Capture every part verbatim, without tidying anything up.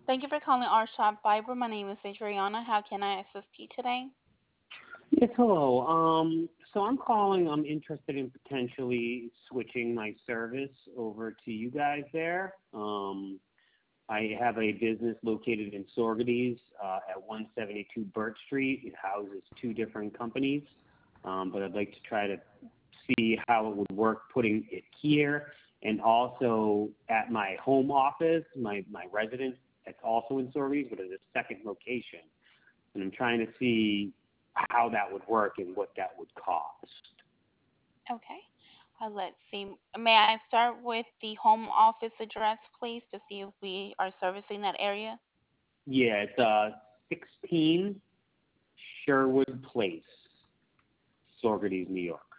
Thank you for calling our shop Fiber. My name is Adriana. How can I assist you today? Yes, hello. Um, so I'm calling. I'm interested in potentially switching my service over to you guys there. Um, I have a business located in Sorgeties uh, at one seventy-two Burt Street. It houses two different companies, um, but I'd like to try to see how it would work putting it here and also at my home office, my, my residence that's also in Sorgeties, but at a second location. And I'm trying to see how that would work and what that would cost. Okay. Uh, let's see. May I start with the home office address, please, to see if we are servicing that area? Yeah, it's uh, sixteen Sherwood Place, Sorgeties, New York.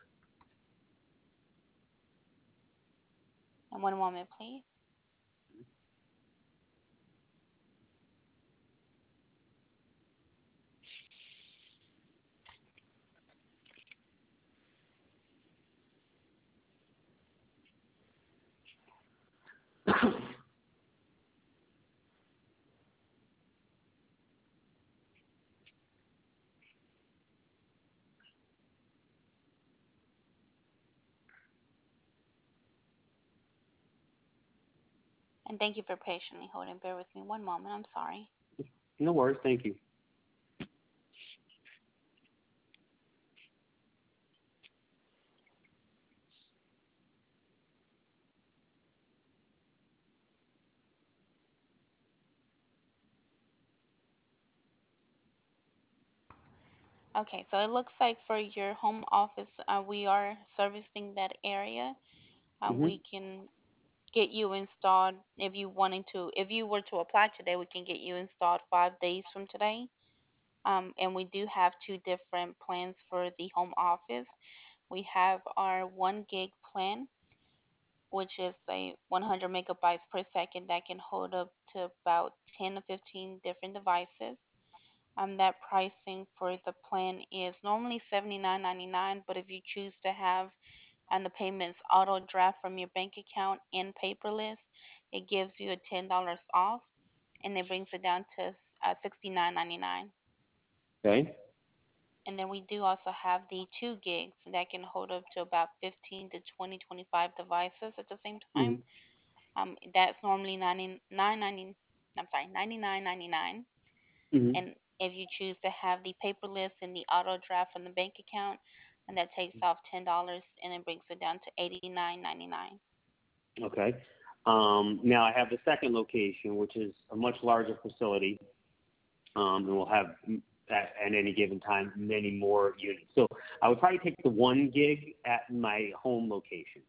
And one moment, please. And thank you for patiently holding. Bear with me one moment. I'm sorry. No worries, thank you. Okay, so it looks like for your home office, uh, we are servicing that area. Uh, hmm we can get you installed if you wanted to. If you were to apply today, we can get you installed five days from today. Um, and we do have two different plans for the home office. We have our one gig plan, which is a one hundred megabytes per second that can hold up to about ten to fifteen different devices. Um, that pricing for the plan is normally seventy-nine ninety-nine, but if you choose to have and the payments auto draft from your bank account and paperless, it gives you a ten dollars off, and it brings it down to uh, sixty-nine ninety-nine. Okay. And then we do also have the two gigs that can hold up to about fifteen to twenty, twenty-five devices at the same hmm time. Um, that's normally ninety-nine ninety. I'm sorry, ninety-nine ninety-nine. hmm And if you choose to have the paperless and the auto draft from the bank account, and that takes off ten dollars and it brings it down to eighty-nine ninety-nine. Okay. Um, now I have the second location, which is a much larger facility, um, and we'll have at, at any given time many more units. So I would probably take the one gig at my home location.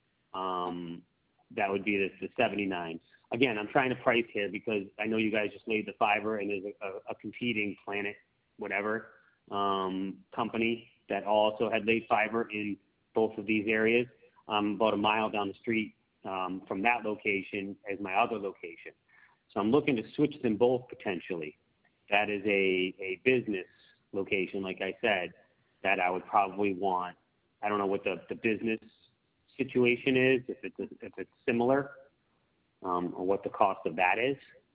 Um, that would be the, the seventy-nine. Again, I'm trying to price here because I know you guys just laid the fiber, and there's a, a, a competing Planet, whatever, um, company that also had laid fiber in both of these areas. I'm about a mile down the street um, from that location as my other location. So I'm looking to switch them both potentially. That is a, a business location, like I said, that I would probably want. I don't know what the, the business situation is, if it's, a, if it's similar, um, or what the cost of that is.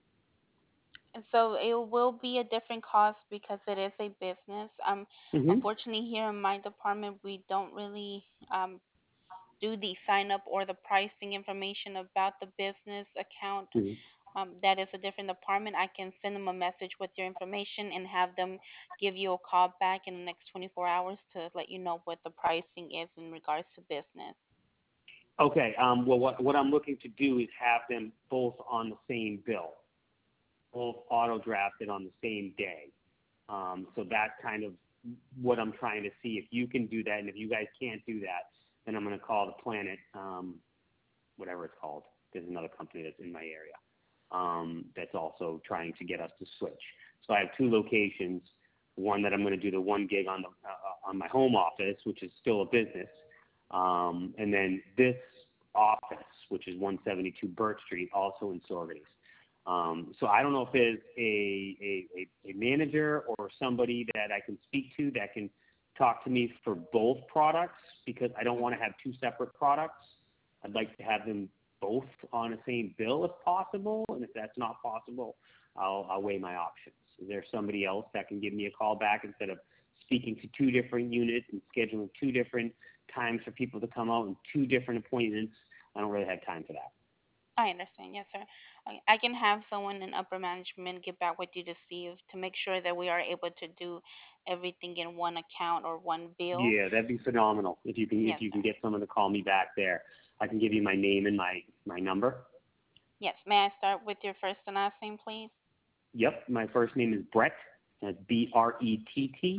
And so it will be a different cost because it is a business. Um, Mm-hmm. unfortunately, here in my department, we don't really um, do the sign up or the pricing information about the business account. Mm-hmm. Um, that is a different department. I can send them a message with your information and have them give you a call back in the next twenty-four hours to let you know what the pricing is in regards to business. Okay. Um, well, what, what I'm looking to do is have them both on the same bill, both auto drafted on the same day. Um, so that's kind of what I'm trying to see if you can do that. And if you guys can't do that, then I'm going to call the Planet, um, whatever it's called. There's another company that's in my area um, that's also trying to get us to switch. So I have two locations. One that I'm going to do the one gig on the uh, on my home office, which is still a business, um, and then this office, which is one seventy-two Burt Street, also in Sorgeties. Um, so I don't know if there's a, a, a manager or somebody that I can speak to that can talk to me for both products, because I don't want to have two separate products. I'd like to have them both on the same bill if possible, and if that's not possible, I'll, I'll weigh my options. Is there somebody else that can give me a call back instead of speaking to two different units and scheduling two different times for people to come out and two different appointments? I don't really have time for that. I understand. Yes, sir. I I can have someone in upper management get back with you to see if, to make sure that we are able to do everything in one account or one bill. Yeah, that'd be phenomenal if you can if Yes, you can sir. get someone to call me back there. I can give you my name and my my number. Yes. May I start with your first and last name, please? Yep, my first name is Brett. That's B R E T T.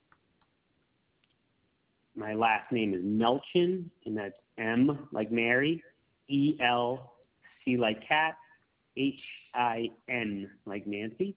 My last name is Melchin, and that's M like Mary, E L C like cat, H I N like Nancy.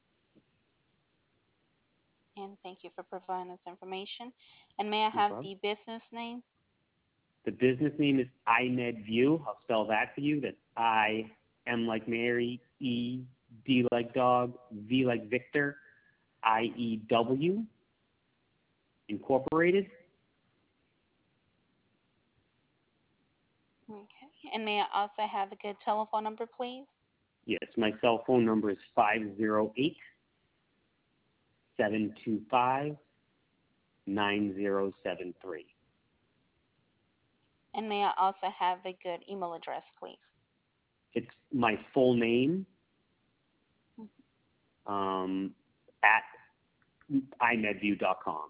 And thank you for providing this information. And may I No have problem. the business name? The business name is iMedView. I'll spell that for you. That's I, M like Mary, E, D like dog, V like Victor, I E W, Incorporated. Okay. And may I also have a good telephone number, please? Yes, my cell phone number is five zero eight, seven two five, nine zero seven three. And may I also have a good email address, please? It's my full name um, at i medview dot com.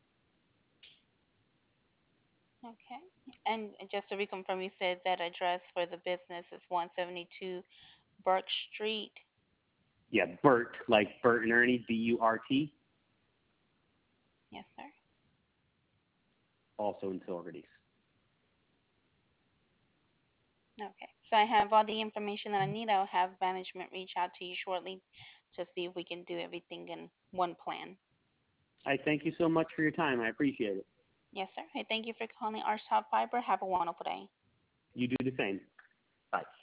Okay. And just to reconfirm, you said that address for the business is one seventy-two Burke Street. Yeah, Bert, like Bert and Ernie, B U R T, Yes, sir. also in Silverties. Okay. So I have all the information that I need. I'll have management reach out to you shortly to see if we can do everything in one plan. I thank you so much for your time. I appreciate it. Yes, sir. Hey, thank you for calling our Top Fiber. Have a wonderful day. You do the same. Bye.